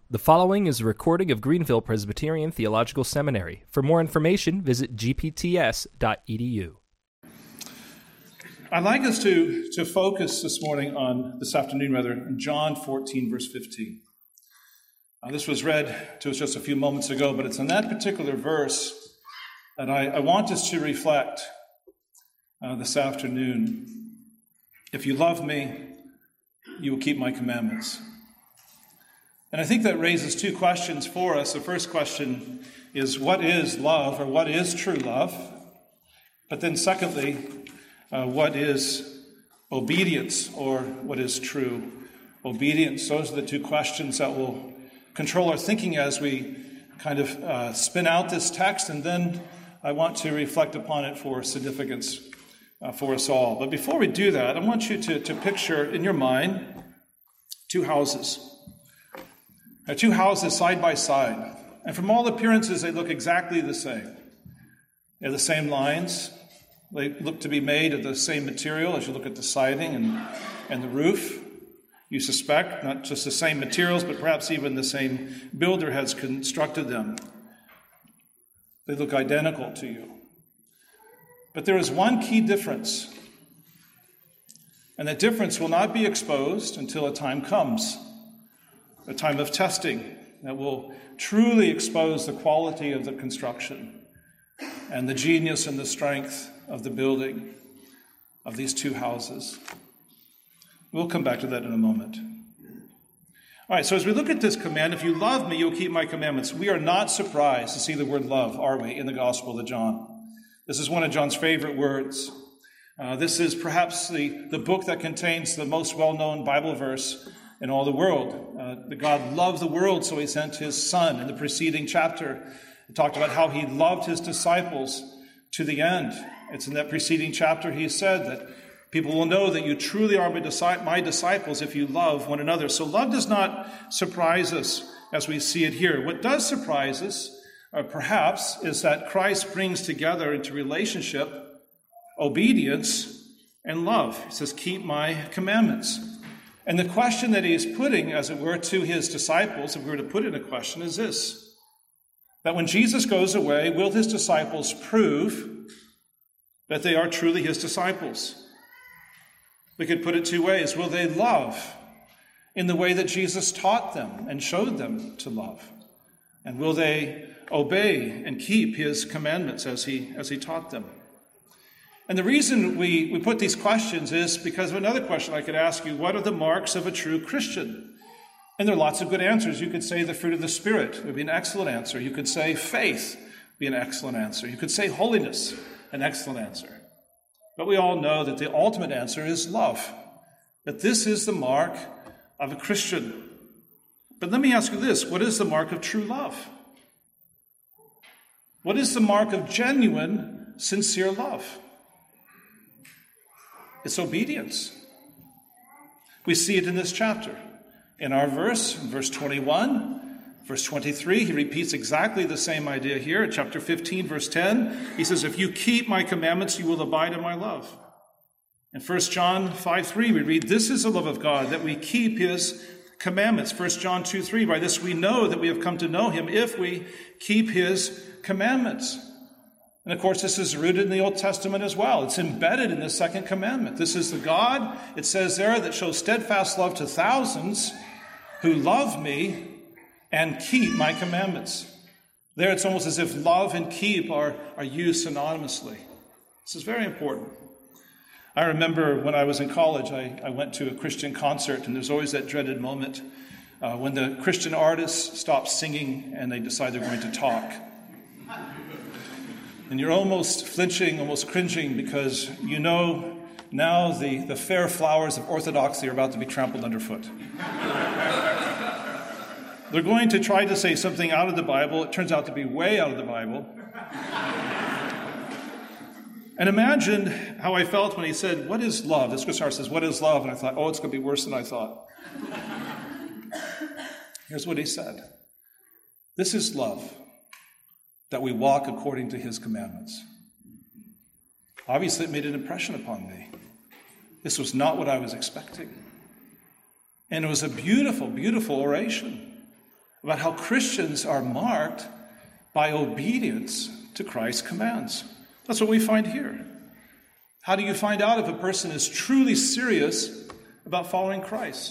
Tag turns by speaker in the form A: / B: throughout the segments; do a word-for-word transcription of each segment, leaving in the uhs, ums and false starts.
A: The following is a recording of Greenville Presbyterian Theological Seminary. For more information, visit g p t s dot e d u.
B: I'd like us to, to focus this morning on, this afternoon rather, on John fourteen, verse fifteen. Uh, this was read to us just a few moments ago, but it's in that particular verse that I, I want us to reflect uh, this afternoon. If you love me, you will keep my commandments. And I think that raises two questions for us. The first question is, what is love, or what is true love? But then secondly, uh, what is obedience, or what is true obedience? Those are the two questions that will control our thinking as we kind of uh, spin out this text, and then I want to reflect upon it for significance uh, for us all. But before we do that, I want you to, to picture in your mind two houses. Now, two houses side by side, and from all appearances, they look exactly the same. They have the same lines. They look to be made of the same material as you look at the siding and, and the roof. You suspect not just the same materials, but perhaps even the same builder has constructed them. They look identical to you. But there is one key difference, and that difference will not be exposed until a time comes. A time of testing that will truly expose the quality of the construction and the genius and the strength of the building of these two houses. We'll come back to that in a moment. All right, so as we look at this command, if you love me, you'll keep my commandments. We are not surprised to see the word love, are we, in the Gospel of John? This is one of John's favorite words. Uh, this is perhaps the, the book that contains the most well-known Bible verse in all the world. Uh, the God loved the world, so he sent his son. In the preceding chapter, he talked about how he loved his disciples to the end. It's in that preceding chapter he said that people will know that you truly are my disciples if you love one another. So love does not surprise us as we see it here. What does surprise us, uh, perhaps, is that Christ brings together into relationship obedience and love. He says, keep my commandments. And the question that he is putting, as it were, to his disciples, if we were to put in a question, is this: that when Jesus goes away, will his disciples prove that they are truly his disciples? We could put it two ways. Will they love in the way that Jesus taught them and showed them to love? And will they obey and keep his commandments as he, as he taught them? And the reason we, we put these questions is because of another question I could ask you: what are the marks of a true Christian? And there are lots of good answers. You could say the fruit of the Spirit would be an excellent answer. You could say faith would be an excellent answer. You could say holiness, an excellent answer. But we all know that the ultimate answer is love, that this is the mark of a Christian. But let me ask you this: what is the mark of true love? What is the mark of genuine, sincere love? It's obedience. We see it in this chapter. In our verse, in verse twenty-one, verse twenty-three, he repeats exactly the same idea here. In chapter fifteen, verse ten, he says, if you keep my commandments, you will abide in my love. In First John five three, we read, this is the love of God, that we keep his commandments. First John two three, by this we know that we have come to know him if we keep his commandments. And of course, this is rooted in the Old Testament as well. It's embedded in the second commandment. This is the God, it says there, that shows steadfast love to thousands who love me and keep my commandments. There it's almost as if love and keep are, are used synonymously. This is very important. I remember when I was in college, I, I went to a Christian concert, and there's always that dreaded moment uh, when the Christian artists stop singing and they decide they're going to talk. And you're almost flinching, almost cringing, because you know now the, the fair flowers of orthodoxy are about to be trampled underfoot. They're going to try to say something out of the Bible. It turns out to be way out of the Bible. And imagine how I felt when he said, what is love? This guitar says, what is love? And I thought, oh, it's going to be worse than I thought. Here's what he said. This is love, that we walk according to his commandments. Obviously, it made an impression upon me. This was not what I was expecting. And it was a beautiful, beautiful oration. about how Christians are marked by obedience to Christ's commands. That's what we find here. How do you find out if a person is truly serious about following Christ?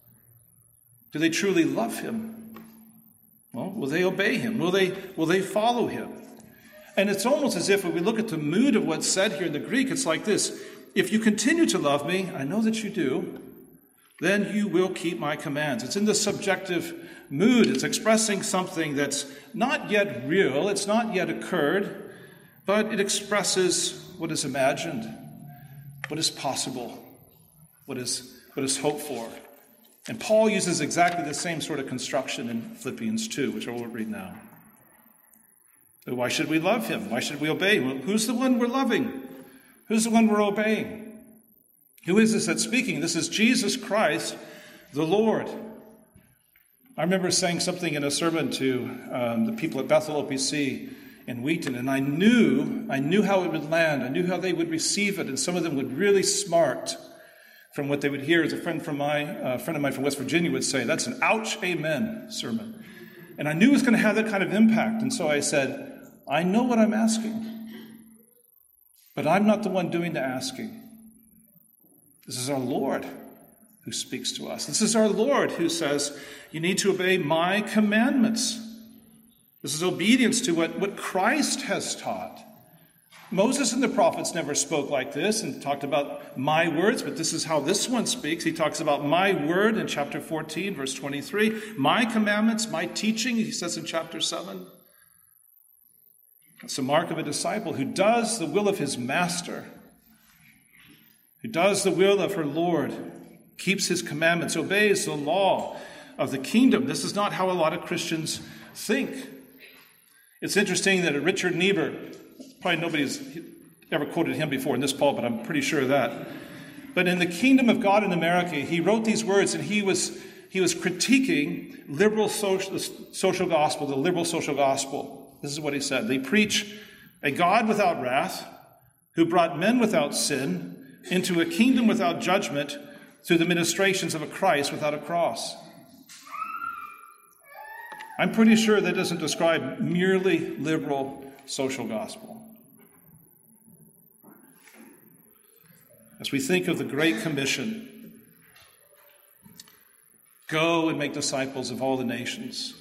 B: Do they truly love him? Well, will they obey him? Will they, will they follow him? And it's almost as if when we look at the mood of what's said here in the Greek, it's like this. If you continue to love me, I know that you do, then you will keep my commands. It's in the subjective mood. It's expressing something that's not yet real. It's not yet occurred, but it expresses what is imagined, what is possible, what is, what is hoped for. And Paul uses exactly the same sort of construction in Philippians two, which I will read now. Why should we love him? Why should we obey him? Who's the one we're loving? Who's the one we're obeying? Who is this that's speaking? This is Jesus Christ, the Lord. I remember saying something in a sermon to um, the people at Bethel O P C in Wheaton, and I knew, I knew how it would land. I knew how they would receive it, and some of them would really smart from what they would hear. As a friend from my uh, friend of mine from West Virginia would say, "That's an ouch, amen sermon." And I knew it was going to have that kind of impact, and so I said, I know what I'm asking, but I'm not the one doing the asking. This is our Lord who speaks to us. This is our Lord who says, you need to obey my commandments. This is obedience to what, what Christ has taught. Moses and the prophets never spoke like this and talked about my words, but this is how this one speaks. He talks about my word in chapter fourteen, verse twenty-three. My commandments, my teaching, he says in chapter seven. It's the mark of a disciple who does the will of his master, who does the will of her Lord, keeps his commandments, obeys the law of the kingdom. This is not how a lot of Christians think. It's interesting that Richard Niebuhr, probably nobody's ever quoted him before in this pulpit, I'm pretty sure of that. But in The Kingdom of God in America, he wrote these words, and he was he was critiquing liberal social, social gospel, the liberal social gospel. This is what he said. They preach a God without wrath, who brought men without sin into a kingdom without judgment through the ministrations of a Christ without a cross. I'm pretty sure that doesn't describe merely liberal social gospel. As we think of the Great Commission, go and make disciples of all the nations,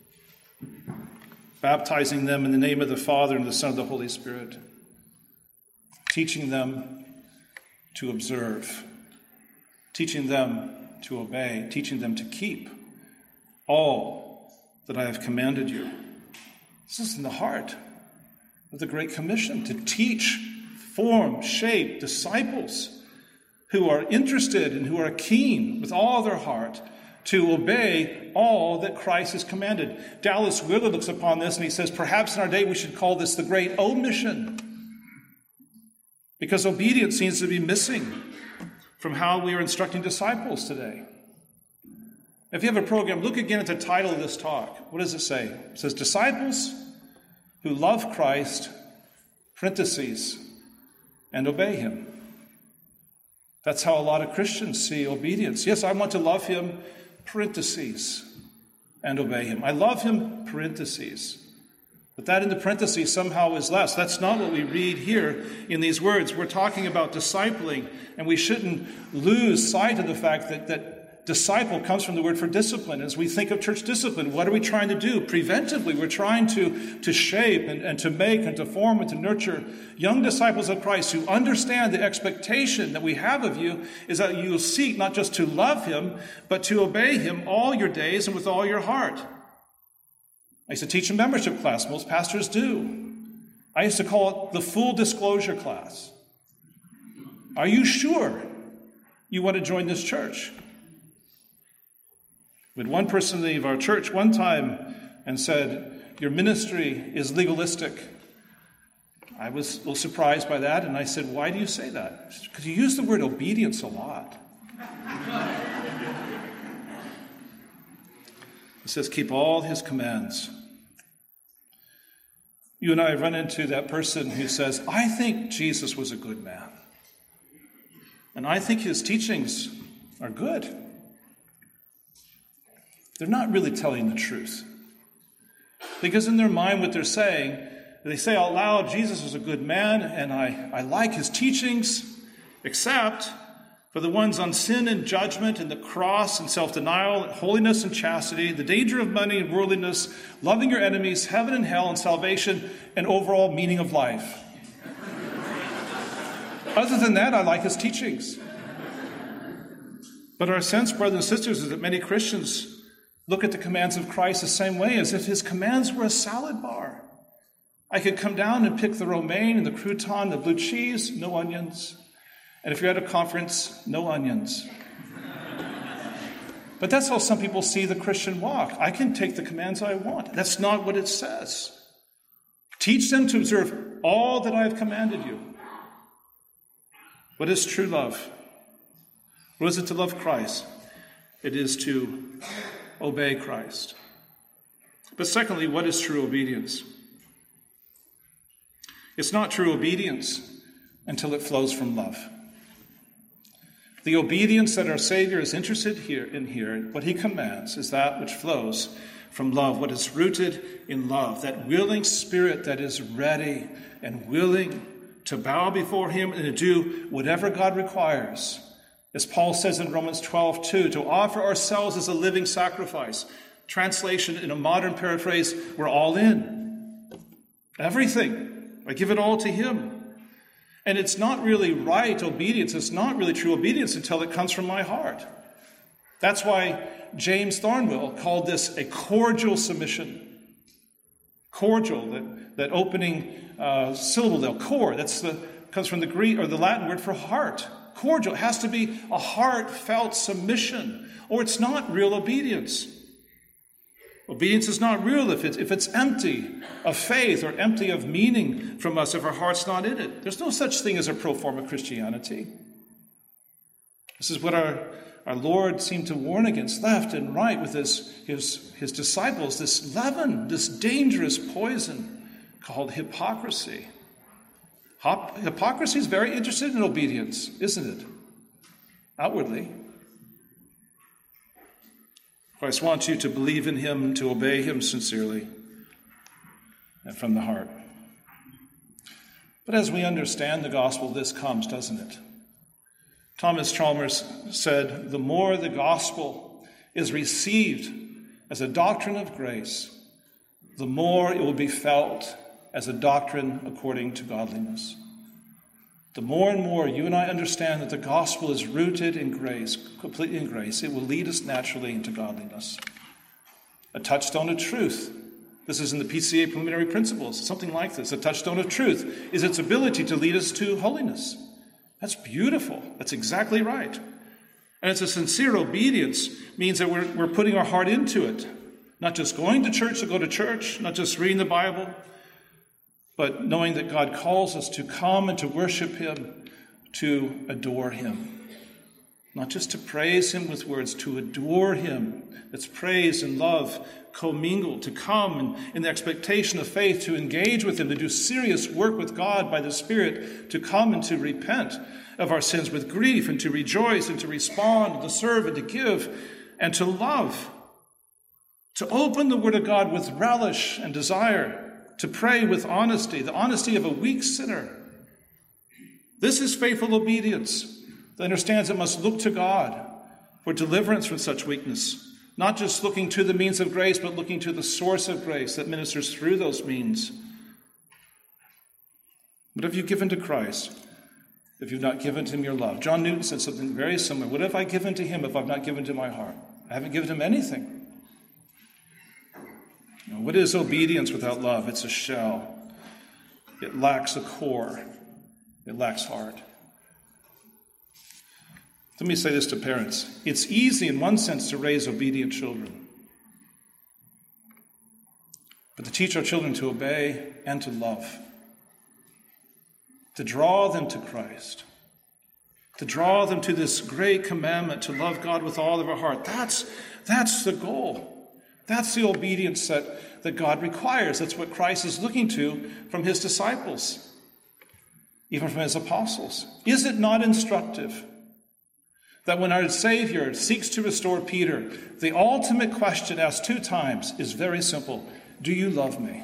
B: baptizing them in the name of the Father and the Son and the Holy Spirit, teaching them to observe, teaching them to obey, teaching them to keep all that I have commanded you. This is in the heart of the Great Commission, to teach, form, shape disciples who are interested and who are keen with all their heart to obey all that Christ has commanded. Dallas Willard looks upon this and he says, perhaps in our day we should call this the Great Omission, because obedience seems to be missing from how we are instructing disciples today. If you have a program, look again at the title of this talk. What does it say? It says, Disciples who love Christ, parentheses, and obey him. That's how a lot of Christians see obedience. Yes, I want to love him, parentheses, and obey him. I love him, parentheses. But that in the parentheses somehow is less. That's not what we read here in these words. We're talking about discipling, and we shouldn't lose sight of the fact that, that disciple comes from the word for discipline. As we think of church discipline, what are we trying to do? Preventively, we're trying to, to shape and, and to make and to form and to nurture young disciples of Christ who understand the expectation that we have of you is that you will seek not just to love him, but to obey him all your days and with all your heart. I used to teach a membership class. Most pastors do. I used to call it the full disclosure class. Are you sure you want to join this church? We had one person leave our church one time and said, your ministry is legalistic. I was a little surprised by that, and I said, why do you say that? Because you use the word obedience a lot. It says, keep all his commands. You and I run into that person who says, I think Jesus was a good man. And I think his teachings are good. they're not really telling the truth. Because in their mind, what they're saying, they say out loud, Jesus was a good man, and I, I like his teachings, except for the ones on sin and judgment and the cross and self-denial, holiness and chastity, the danger of money and worldliness, loving your enemies, heaven and hell and salvation, and overall meaning of life. Other than that, I like his teachings. But our sense, brothers and sisters, is that many Christians look at the commands of Christ the same way, as if his commands were a salad bar. I could come down and pick the romaine and the crouton, the blue cheese, no onions. And if you're at a conference, no onions. But that's how some people see the Christian walk. I can take the commands I want. That's not what it says. Teach them to observe all that I have commanded you. What is true love? What is it to love Christ? It is to obey Christ. But secondly, what is true obedience? It's not true obedience until it flows from love. The obedience that our Savior is interested here in here, what he commands, is that which flows from love, what is rooted in love, that willing spirit that is ready and willing to bow before him and to do whatever God requires. As Paul says in Romans twelve two, to offer ourselves as a living sacrifice. Translation in a modern paraphrase, we're all in. Everything. I give it all to him. And it's not really right obedience. It's not really true obedience until it comes from my heart. That's why James Thornwell called this a cordial submission. Cordial, that, that opening uh, syllable there, cor, that's the comes from the Greek or the Latin word for heart. Cordial. It has to be a heartfelt submission, or it's not real obedience. Obedience is not real if it's, if it's empty of faith or empty of meaning from us, if our heart's not in it. There's no such thing as a pro forma Christianity. This is what our, our Lord seemed to warn against left and right with his, his, his disciples, this leaven, this dangerous poison called hypocrisy. Hop, hypocrisy is very interested in obedience, isn't it? Outwardly. Christ wants you to believe in him, to obey him sincerely and from the heart. But as we understand the gospel, this comes, doesn't it? Thomas Chalmers said, the more the gospel is received as a doctrine of grace, the more it will be felt as a doctrine according to godliness. The more and more you and I understand that the gospel is rooted in grace, completely in grace, it will lead us naturally into godliness. A touchstone of truth. This is in the P C A preliminary principles, something like this. A touchstone of truth is its ability to lead us to holiness. That's beautiful. That's exactly right. And it's a sincere obedience means that we're, we're putting our heart into it. Not just going to church to go to church, not just reading the Bible, but knowing that God calls us to come and to worship him, to adore him. Not just to praise him with words, to adore him. That's praise and love commingled, to come and in the expectation of faith, to engage with him, to do serious work with God by the Spirit, to come and to repent of our sins with grief, and to rejoice and to respond, and to serve and to give, and to love. To open the Word of God with relish and desire, to pray with honesty, the honesty of a weak sinner. This is faithful obedience that understands it must look to God for deliverance from such weakness, not just looking to the means of grace, but looking to the source of grace that ministers through those means. What have you given to Christ if you've not given to him your love? John Newton said something very similar. What have I given to him if I've not given to my heart? I haven't given him anything. What is obedience without love? It's a shell. It lacks a core. It lacks heart. Let me say this to parents. It's easy in one sense to raise obedient children. But to teach our children to obey and to love. To draw them to Christ. To draw them to this great commandment to love God with all of our heart. That's, that's the goal. That's the obedience that, that God requires. That's what Christ is looking to from his disciples, even from his apostles. Is it not instructive That when our Savior seeks to restore Peter, the ultimate question asked two times is very simple. Do you love me?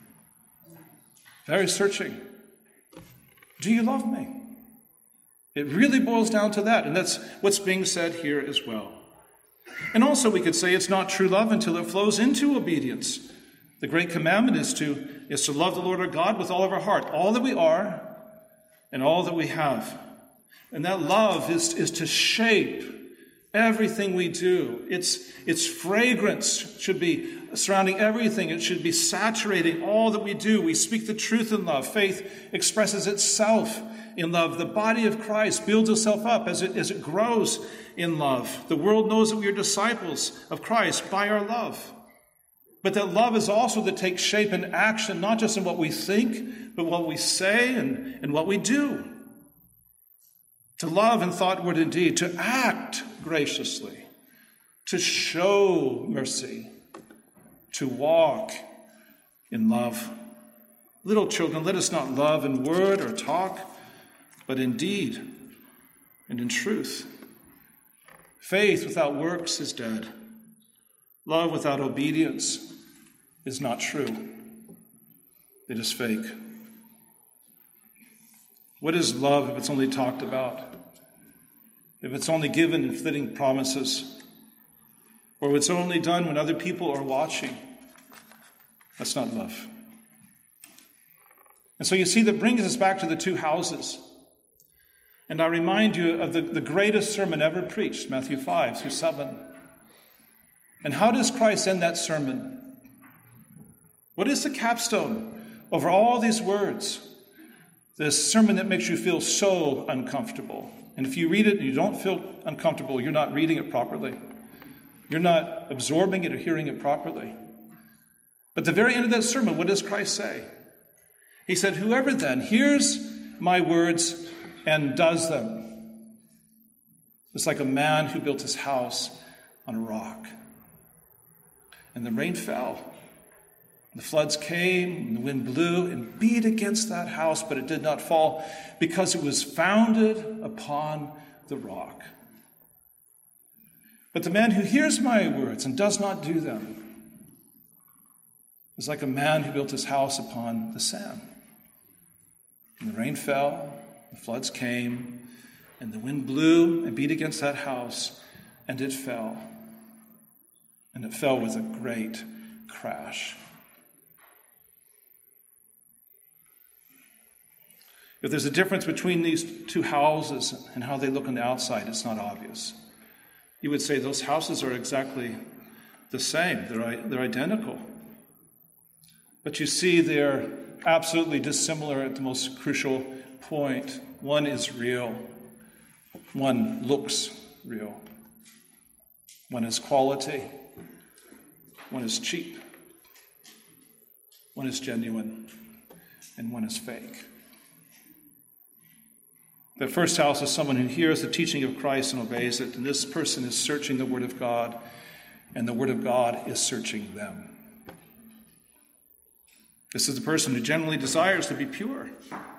B: Very searching. Do you love me? It really boils down to that, and that's what's being said here as well. And also we could say it's not true love until it flows into obedience. The great commandment is to, is to love the Lord our God with all of our heart, all that we are and all that we have. And that love is, is to shape everything we do. Its, its fragrance should be surrounding everything. It should be saturating all that we do. We speak the truth in love. Faith expresses itself in love. The body of Christ builds itself up as it, as it grows in love. The world knows that we are disciples of Christ by our love. But that love is also to take shape in action, not just in what we think, but what we say and, and what we do. To love in thought, word, and deed, to act graciously, to show mercy, to walk in love. Little children, let us not love in word or talk, but in deed and in truth. Faith without works is dead. Love without obedience is not true. It is fake. What is love if it's only talked about? If it's only given in flitting promises? Or if it's only done when other people are watching? That's not love. And so you see, that brings us back to the two houses. And I remind you of the, the greatest sermon ever preached, Matthew five through seven. And how does Christ end that sermon? What is the capstone over all these words? This sermon that makes you feel so uncomfortable. And if you read it and you don't feel uncomfortable, you're not reading it properly. You're not absorbing it or hearing it properly. But at the very end of that sermon, what does Christ say? He said, whoever then hears my words and does them is like a man who built his house on a rock. And the rain fell. The floods came, and the wind blew and beat against that house, but it did not fall because it was founded upon the rock. But the man who hears my words and does not do them is like a man who built his house upon the sand. And the rain fell, the floods came, and the wind blew and beat against that house, and it fell. And it fell with a great crash. If there's a difference between these two houses and how they look on the outside, it's not obvious. You would say those houses are exactly the same. They're, they're identical. But you see, they're absolutely dissimilar at the most crucial point. One is real. One looks real. One is quality. One is cheap. One is genuine. And one is fake. The first house is someone who hears the teaching of Christ and obeys it. And this person is searching the Word of God, and the Word of God is searching them. This is the person who generally desires to be pure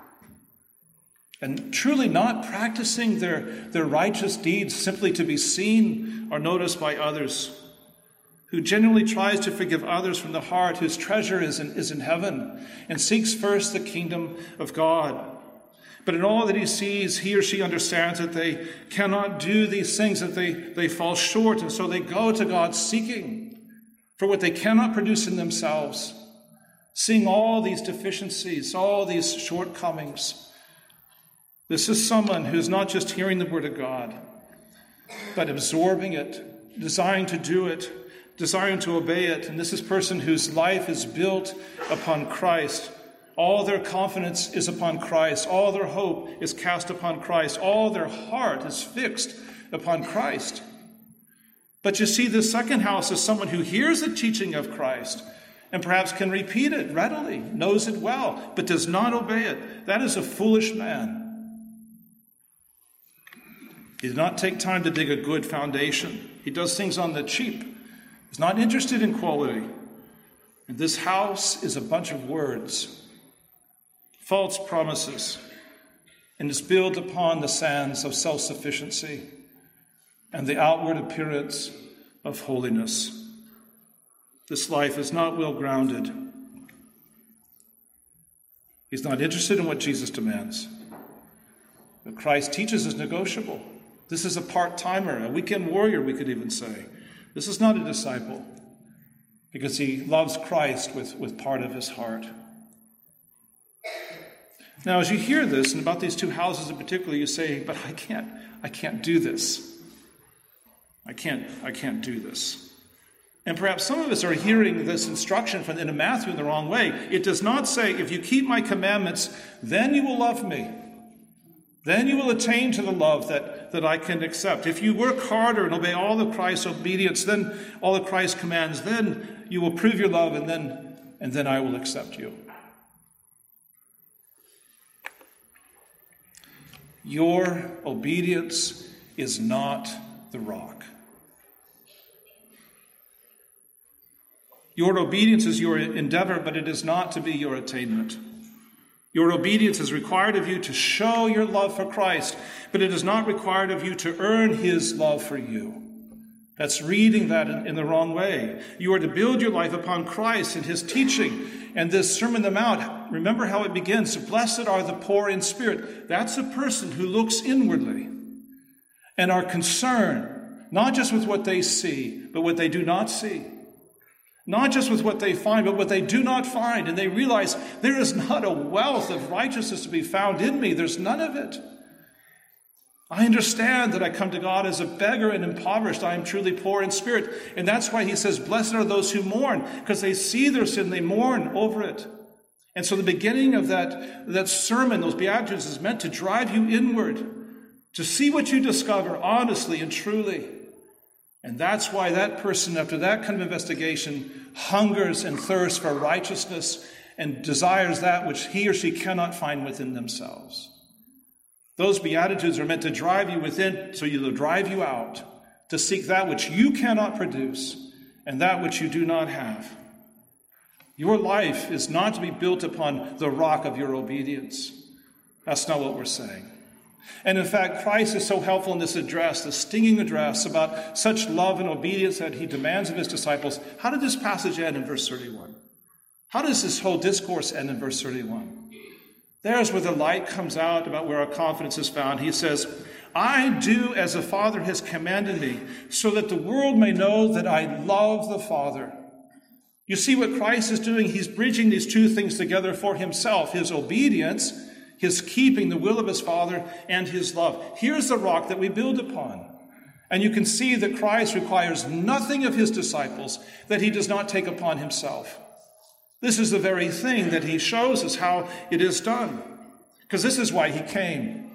B: and truly not practicing their, their righteous deeds simply to be seen or noticed by others, who genuinely tries to forgive others from the heart, whose treasure is in, is in heaven, and seeks first the kingdom of God. But in all that he sees, he or she understands that they cannot do these things, that they, they fall short, and so they go to God seeking for what they cannot produce in themselves, seeing all these deficiencies, all these shortcomings. This is someone who's not just hearing the Word of God, but absorbing it, desiring to do it, desiring to obey it. And this is a person whose life is built upon Christ. All their confidence is upon Christ. All their hope is cast upon Christ. All their heart is fixed upon Christ. But you see, the second house is someone who hears the teaching of Christ and perhaps can repeat it readily, knows it well, but does not obey it. That is a foolish man. He does not take time to dig a good foundation. He does things on the cheap. He's not interested in quality. And this house is a bunch of words, false promises, and is built upon the sands of self-sufficiency, and the outward appearance of holiness. This life is not well grounded. He's not interested in what Jesus demands. What Christ teaches is negotiable. This is a part-timer, a weekend warrior, we could even say. This is not a disciple, because he loves Christ with, with part of his heart. Now, as you hear this, and about these two houses in particular, you say, but I can't, I can't do this. I can't, I can't do this. And perhaps some of us are hearing this instruction from in Matthew in the wrong way. It does not say, if you keep my commandments, then you will love me. Then you will attain to the love that, that I can accept. If you work harder and obey all of Christ's obedience, then all of Christ's commands, then you will prove your love, and then, and then I will accept you. Your obedience is not the rock. Your obedience is your endeavor, but it is not to be your attainment. Your obedience is required of you to show your love for Christ, but it is not required of you to earn his love for you. That's reading that in, in the wrong way. You are to build your life upon Christ and his teaching. And this Sermon on the Mount, remember how it begins. Blessed are the poor in spirit. That's a person who looks inwardly and are concerned, not just with what they see, but what they do not see. Not just with what they find, but what they do not find. And they realize there is not a wealth of righteousness to be found in me. There's none of it. I understand that I come to God as a beggar and impoverished. I am truly poor in spirit. And that's why he says, blessed are those who mourn, because they see their sin, they mourn over it. And so the beginning of that, that sermon, those Beatitudes, is meant to drive you inward, to see what you discover honestly and truly. And that's why that person, after that kind of investigation, hungers and thirsts for righteousness and desires that which he or she cannot find within themselves. Those Beatitudes are meant to drive you within, so they'll drive you out, to seek that which you cannot produce and that which you do not have. Your life is not to be built upon the rock of your obedience. That's not what we're saying. And in fact, Christ is so helpful in this address, this stinging address about such love and obedience that he demands of his disciples. How did this passage end in verse thirty-one? How does this whole discourse end in verse thirty-one? There's where the light comes out about where our confidence is found. He says, I do as the Father has commanded me, so that the world may know that I love the Father. You see what Christ is doing? He's bridging these two things together for himself, his obedience, his keeping the will of his Father, and his love. Here's the rock that we build upon. And you can see that Christ requires nothing of his disciples that he does not take upon himself. This is the very thing that he shows us how it is done. Because this is why he came.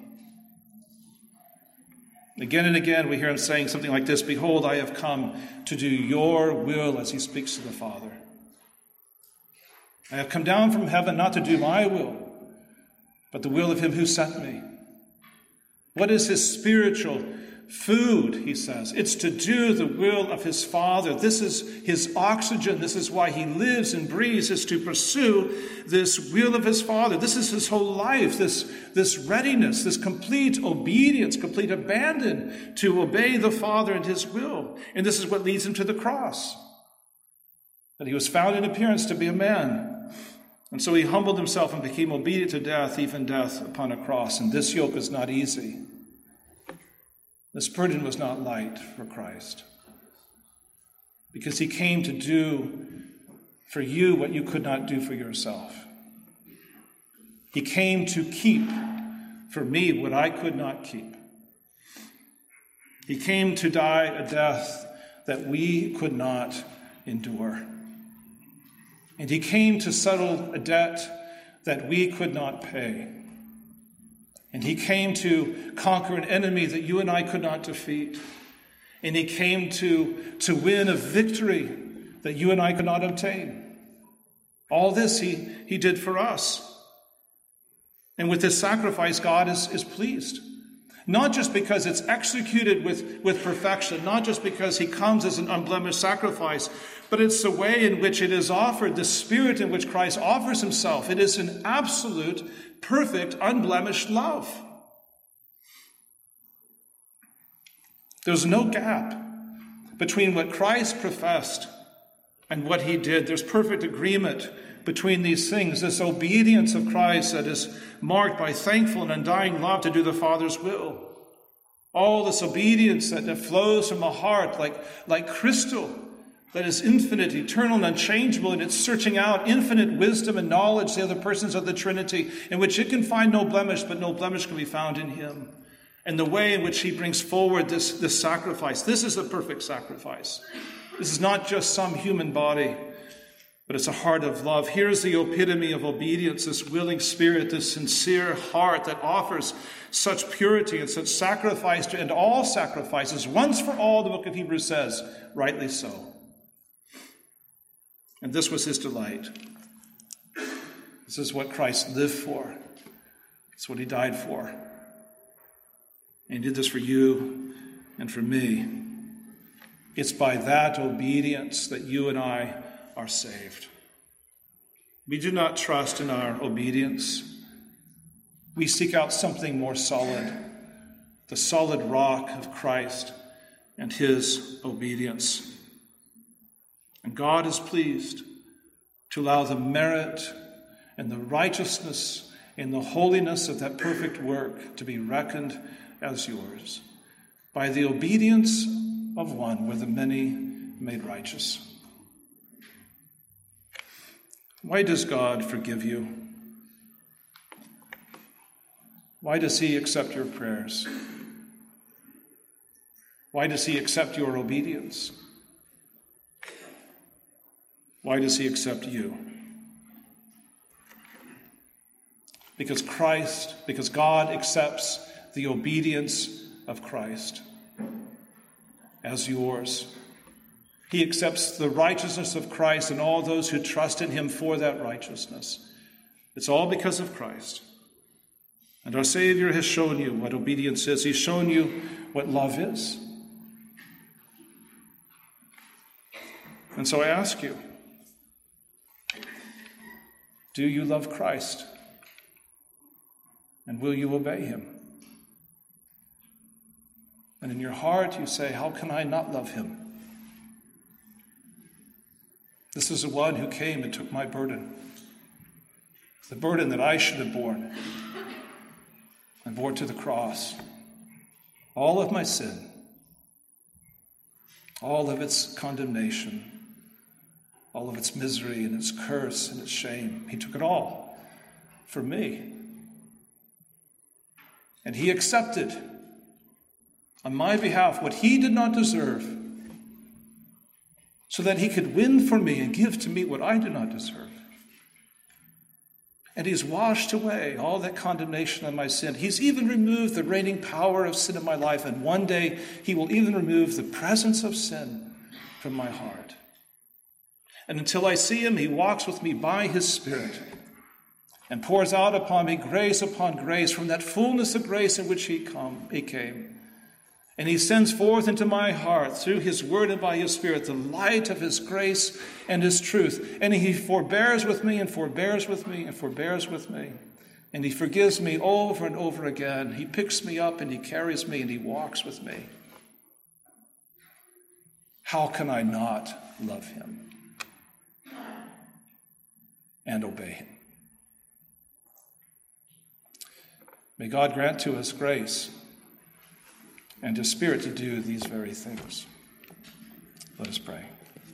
B: Again and again we hear him saying something like this, behold, I have come to do your will, as he speaks to the Father. I have come down from heaven not to do my will, but the will of him who sent me. What is his spiritual food, he says? It's to do the will of his Father. This is his oxygen. This is why he lives and breathes, is to pursue this will of his Father. This is his whole life, this, this readiness, this complete obedience, complete abandon to obey the Father and his will. And this is what leads him to the cross. That he was found in appearance to be a man. And so he humbled himself and became obedient to death, even death upon a cross. And this yoke is not easy. This burden was not light for Christ, because he came to do for you what you could not do for yourself. He came to keep for me what I could not keep. He came to die a death that we could not endure. And he came to settle a debt that we could not pay. And he came to conquer an enemy that you and I could not defeat. And he came to, to win a victory that you and I could not obtain. All this he, he did for us. And with this sacrifice, God is, is pleased. Not just because it's executed with, with perfection, not just because he comes as an unblemished sacrifice, but it's the way in which it is offered, the spirit in which Christ offers himself. It is an absolute, perfect, unblemished love. There's no gap between what Christ professed and what he did. There's perfect agreement between these things, this obedience of Christ that is marked by thankful and undying love to do the Father's will. All this obedience that, that flows from a heart like, like crystal, that is infinite, eternal, and unchangeable, and it's searching out infinite wisdom and knowledge, the other persons of the Trinity, in which it can find no blemish, but no blemish can be found in him. And the way in which he brings forward this, this sacrifice. This is the perfect sacrifice. This is not just some human body, but it's a heart of love. Here's the epitome of obedience, this willing spirit, this sincere heart that offers such purity and such sacrifice to end all sacrifices. Once for all, the book of Hebrews says, rightly so. And this was his delight. This is what Christ lived for. It's what he died for. And he did this for you and for me. It's by that obedience that you and I are saved. We do not trust in our obedience. We seek out something more solid, the solid rock of Christ and his obedience. And God is pleased to allow the merit and the righteousness and the holiness of that perfect work to be reckoned as yours by the obedience of one were the many made righteous. Why does God forgive you? Why does he accept your prayers? Why does he accept your obedience? Why does he accept you? Because Christ, because God accepts the obedience of Christ as yours. He accepts the righteousness of Christ and all those who trust in him for that righteousness. It's all because of Christ. And our Savior has shown you what obedience is. He's shown you what love is. And so I ask you, do you love Christ? And will you obey him? And in your heart you say, how can I not love him? This is the one who came and took my burden. The burden that I should have borne. And bore to the cross. All of my sin. All of its condemnation. All of its misery and its curse and its shame. He took it all for me. And he accepted on my behalf what he did not deserve, so that he could win for me and give to me what I do not deserve. And he's washed away all that condemnation of my sin. He's even removed the reigning power of sin in my life, and one day he will even remove the presence of sin from my heart. And until I see him, he walks with me by his Spirit and pours out upon me grace upon grace from that fullness of grace in which he, come, he came. And he sends forth into my heart through his word and by his Spirit the light of his grace and his truth. And he forbears with me and forbears with me and forbears with me. And he forgives me over and over again. He picks me up and he carries me and he walks with me. How can I not love him and obey him? May God grant to us grace and his Spirit to do these very things. Let us pray.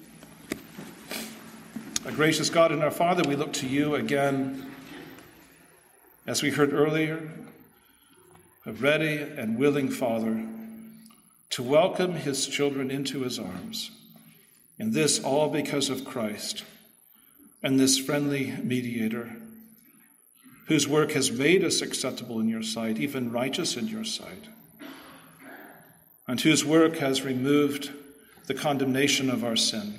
B: Our gracious God and our Father, we look to you again, as we heard earlier, a ready and willing Father to welcome his children into his arms. And this all because of Christ and this friendly mediator, whose work has made us acceptable in your sight, even righteous in your sight, and whose work has removed the condemnation of our sin.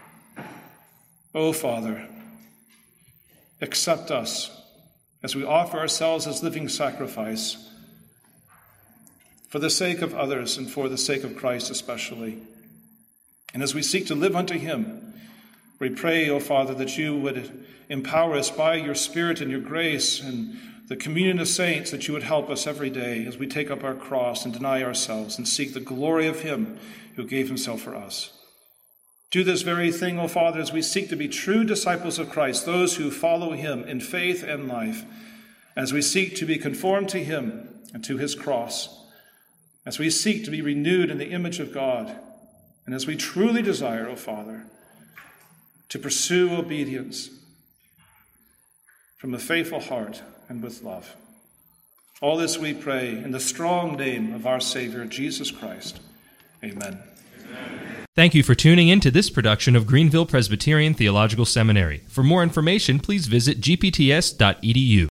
B: O Father, accept us as we offer ourselves as living sacrifice for the sake of others and for the sake of Christ especially. And as we seek to live unto him, we pray, O Father, that you would empower us by your Spirit and your grace and the communion of saints, that you would help us every day as we take up our cross and deny ourselves and seek the glory of him who gave himself for us. Do this very thing, O Father, as we seek to be true disciples of Christ, those who follow him in faith and life, as we seek to be conformed to him and to his cross, as we seek to be renewed in the image of God, and as we truly desire, O Father, to pursue obedience from a faithful heart and with love. All this we pray in the strong name of our Savior, Jesus Christ. Amen.
A: Thank you for tuning in to this production of Greenville Presbyterian Theological Seminary. For more information, please visit g p t s dot e d u.